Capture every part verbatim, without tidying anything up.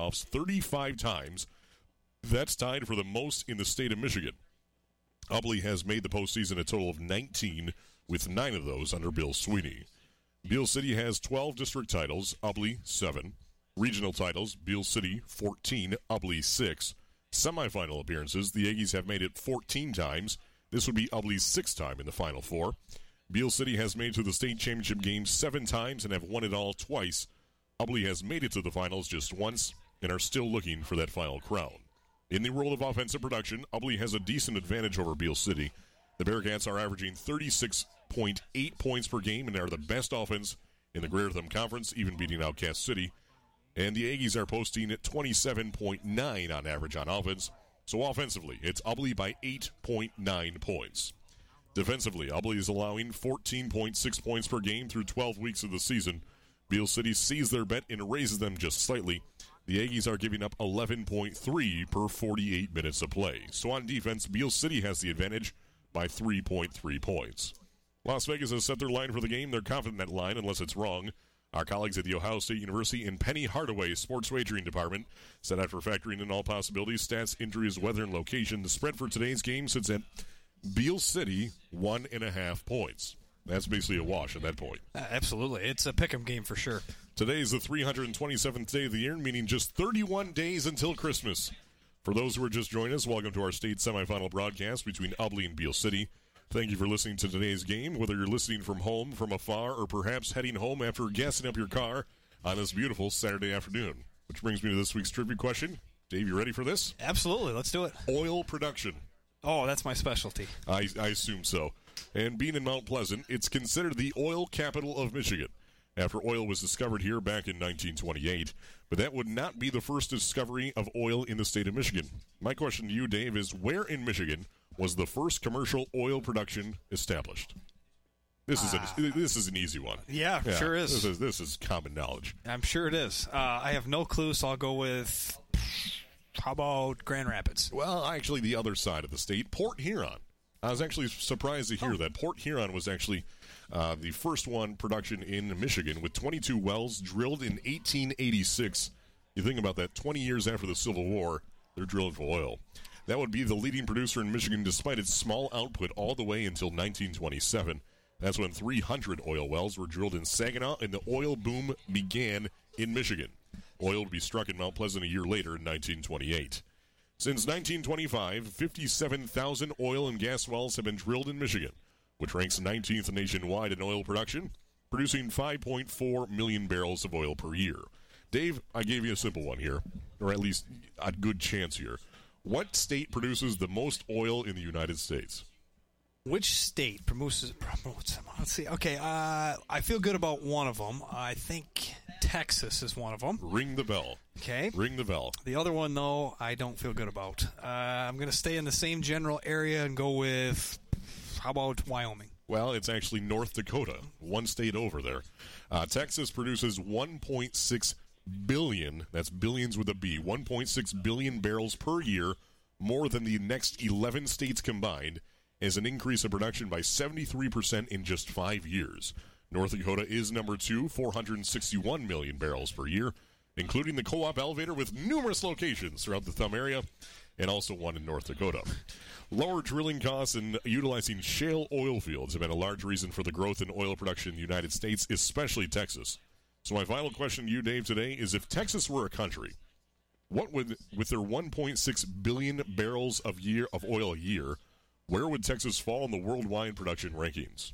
playoffs thirty-five times. That's tied for the most in the state of Michigan. Ubly has made the postseason a total of nineteen, with nine of those under Bill Sweeney. Beal City has twelve district titles, Ubly seven. Regional titles, Beal City fourteen, Ubly six. Semifinal appearances, the Aggies have made it fourteen times. This would be Ubly's sixth time in the Final Four. Beal City has made it to the state championship game seven times and have won it all twice. Ubly has made it to the finals just once and are still looking for that final crown. In the world of offensive production, Ubly has a decent advantage over Beal City. The Bearcats are averaging thirty-six point eight points per game and are the best offense in the Greater Thumb Conference, even beating Outcast City. And the Aggies are posting at twenty-seven point nine on average on offense. So offensively, it's Ubly by eight point nine points. Defensively, Ubly is allowing fourteen point six points per game through twelve weeks of the season. Beal City sees their bet and raises them just slightly. The Aggies are giving up eleven point three per forty-eight minutes of play. So on defense, Beal City has the advantage by three point three points. Las Vegas has set their line for the game. They're confident in that line unless it's wrong. Our colleagues at The Ohio State University and Penny Hardaway Sports Wagering Department said after factoring in all possibilities, stats, injuries, weather, and location, the spread for today's game sits at Beal City, one and a half points. That's basically a wash at that point. Uh, absolutely. It's a pick'em game for sure. Today is the three hundred twenty-seventh day of the year, meaning just thirty-one days until Christmas. For those who are just joining us, welcome to our state semifinal broadcast between Ubly and Beal City. Thank you for listening to today's game, whether you're listening from home, from afar, or perhaps heading home after gassing up your car on this beautiful Saturday afternoon. Which brings me to this week's trivia question. Dave, you ready for this? Absolutely. Let's do it. Oil production. Oh, that's my specialty. I, I assume so. And being in Mount Pleasant, it's considered the oil capital of Michigan, after oil was discovered here back in nineteen twenty-eight. But that would not be the first discovery of oil in the state of Michigan. My question to you, Dave, is where in Michigan was the first commercial oil production established? This is uh, an, this is an easy one. Yeah, yeah, sure is. This is this is common knowledge. I'm sure it is. Uh, I have no clue, so I'll go with, how about Grand Rapids? Well, actually, the other side of the state, Port Huron. I was actually surprised to hear oh. that Port Huron was actually uh, the first one production in Michigan with twenty-two wells drilled in eighteen eighty-six. You think about that, twenty years after the Civil War, they're drilling for oil. That would be the leading producer in Michigan despite its small output all the way until nineteen twenty-seven. That's when three hundred oil wells were drilled in Saginaw and the oil boom began in Michigan. Oil would be struck in Mount Pleasant a year later in nineteen twenty-eight. Since nineteen twenty-five, fifty-seven thousand oil and gas wells have been drilled in Michigan, which ranks nineteenth nationwide in oil production, producing five point four million barrels of oil per year. Dave, I gave you a simple one here, or at least a good chance here. What state produces the most oil in the United States? Which state produces, promotes them? Let's see. Okay, uh, I feel good about one of them. I think Texas is one of them. Ring the bell. Okay. Ring the bell. The other one, though, I don't feel good about. Uh, I'm going to stay in the same general area and go with, how about Wyoming? Well, it's actually North Dakota, one state over there. Uh, Texas produces one point six billion, that's billions with a B, one point six billion barrels per year, more than the next eleven states combined, as an increase in production by seventy-three percent in just five years. North Dakota is number two, four hundred sixty-one million barrels per year, including the Co-op Elevator with numerous locations throughout the Thumb area, and also one in North Dakota. Lower drilling costs and utilizing shale oil fields have been a large reason for the growth in oil production in the United States, especially Texas. So my final question to you, Dave, today is if Texas were a country, what would, with their one point six billion barrels of year of oil a year, where would Texas fall in the worldwide production rankings?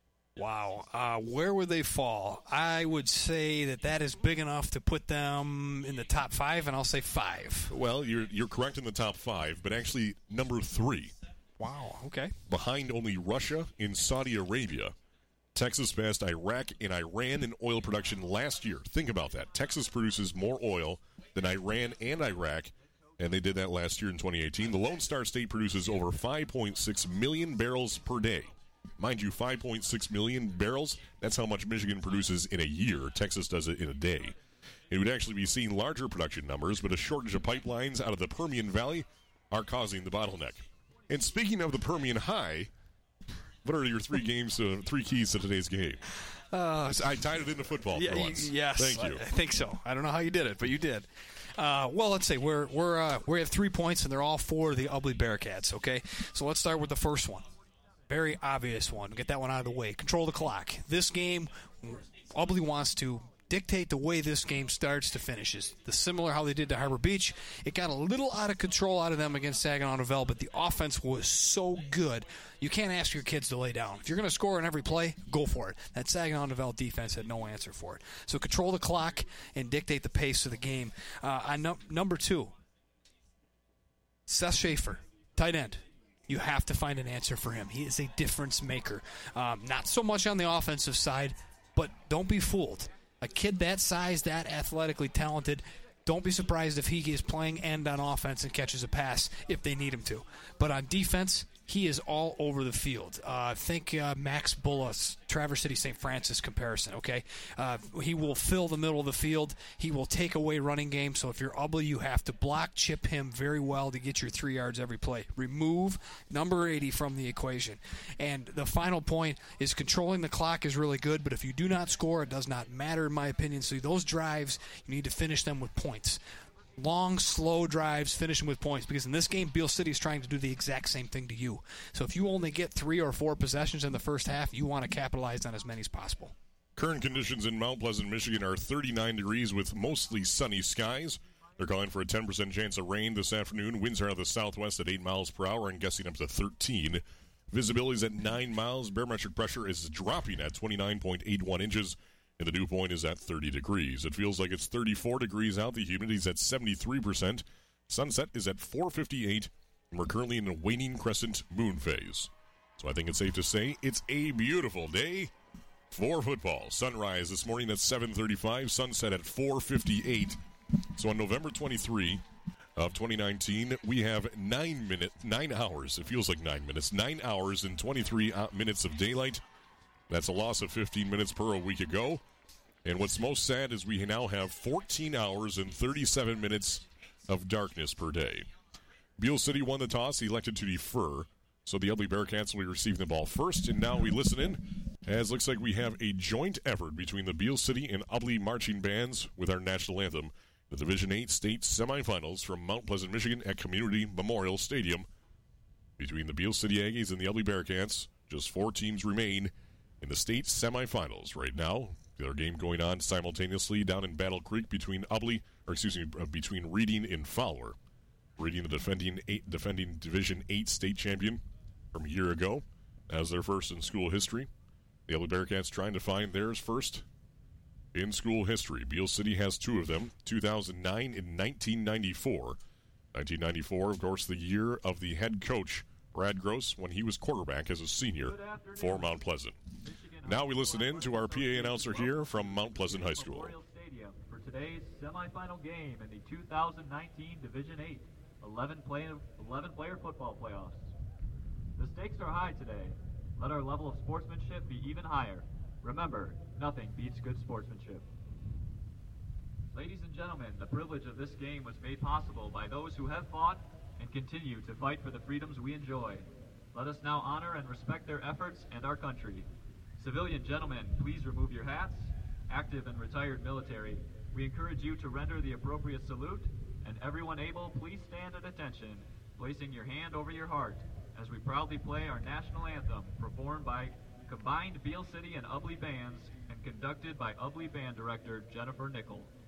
Wow. Uh, where would they fall? I would say that that is big enough to put them in the top five, and I'll say five. Well, you're you're correct in the top five, but actually number three. Wow, okay. Behind only Russia and Saudi Arabia. Texas passed Iraq and Iran in oil production last year. Think about that. Texas produces more oil than Iran and Iraq, and they did that last year in twenty eighteen. The Lone Star State produces over five point six million barrels per day. Mind you, five point six million barrels, that's how much Michigan produces in a year. Texas does it in a day. It would actually be seeing larger production numbers, but a shortage of pipelines out of the Permian Valley are causing the bottleneck. And speaking of the Permian High, what are your three games, uh, three keys to today's game? Uh, I tied it into football yeah, for once. Yes, Thank you. I think so. I don't know how you did it, but you did. Uh, well, let's say we're we're uh, we have three points, and they're all for the Ubly Bearcats. Okay, so let's start with the first one. Very obvious one. Get that one out of the way. Control the clock. This game, Ubly wants to dictate the way this game starts to finishes. The similar how they did to Harbor Beach. It got a little out of control out of them against Saginaw-Novell, but the offense was so good. You can't ask your kids to lay down. If you're going to score on every play, go for it. That Saginaw-Novell defense had no answer for it. So control the clock and dictate the pace of the game. Uh, on num- number two, Seth Schaefer, tight end. You have to find an answer for him. He is a difference maker. Um, not so much on the offensive side, but don't be fooled. A kid that size, that athletically talented, don't be surprised if he is playing end on offense and catches a pass if they need him to. But on defense, he is all over the field. Uh, think uh, Max Bullis, Traverse City Saint Francis comparison, okay? Uh, he will fill the middle of the field. He will take away running game. So if you're Ubly, you have to block, chip him very well to get your three yards every play. Remove number eighty from the equation. And the final point is controlling the clock is really good, but if you do not score, it does not matter in my opinion. So those drives, you need to finish them with points. Long, slow drives, finish them with points. Because in this game, Beale City is trying to do the exact same thing to you. So if you only get three or four possessions in the first half, you want to capitalize on as many as possible. Current conditions in Mount Pleasant, Michigan are thirty-nine degrees with mostly sunny skies. They're calling for a ten percent chance of rain this afternoon. Winds are out of the southwest at eight miles per hour and gusting up to thirteen. Visibility is at nine miles. Barometric pressure is dropping at twenty-nine point eight one inches. And the dew point is at thirty degrees. It feels like it's thirty-four degrees out. The humidity is at seventy-three percent. Sunset is at four fifty-eight. And we're currently in a waning crescent moon phase. So I think it's safe to say it's a beautiful day for football. Sunrise this morning at seven thirty-five. Sunset at four fifty-eight. So on November twenty-third of twenty nineteen, we have nine minutes, nine hours. It feels like nine minutes. Nine hours and twenty-three minutes of daylight. That's a loss of fifteen minutes per a week ago. And what's most sad is we now have fourteen hours and thirty-seven minutes of darkness per day. Beale City won the toss, elected to defer. So the Ubly Bearcats will be receiving the ball first. And now we listen in, as looks like we have a joint effort between the Beale City and Ubly marching bands with our national anthem. The Division eight state semifinals from Mount Pleasant, Michigan at Community Memorial Stadium. Between the Beale City Aggies and the Ubly Bearcats, just four teams remain in the state semifinals right now. The other game going on simultaneously down in Battle Creek between Ubly, or excuse me, uh, between Reading and Fowler. Reading, the defending eight, defending Division eight state champion from a year ago, as their first in school history. The Ubly Bearcats trying to find theirs first in school history. Beale City has two of them, two thousand nine and nineteen ninety-four. nineteen ninety-four, of course, the year of the head coach, Brad Gross, when he was quarterback as a senior for Mount Pleasant. Now we listen in to our P A announcer here from Mount Pleasant High School. Memorial Stadium for today's semifinal game in the two thousand nineteen Division eight eleven player, eleven player football playoffs. The stakes are high today. Let our level of sportsmanship be even higher. Remember, nothing beats good sportsmanship. Ladies and gentlemen, the privilege of this game was made possible by those who have fought and continue to fight for the freedoms we enjoy. Let us now honor and respect their efforts and our country. Civilian gentlemen, please remove your hats. Active and retired military, we encourage you to render the appropriate salute, and everyone able, please stand at attention, placing your hand over your heart as we proudly play our national anthem, performed by combined Beale City and Ubly bands and conducted by Ubly band director Jennifer Nickel.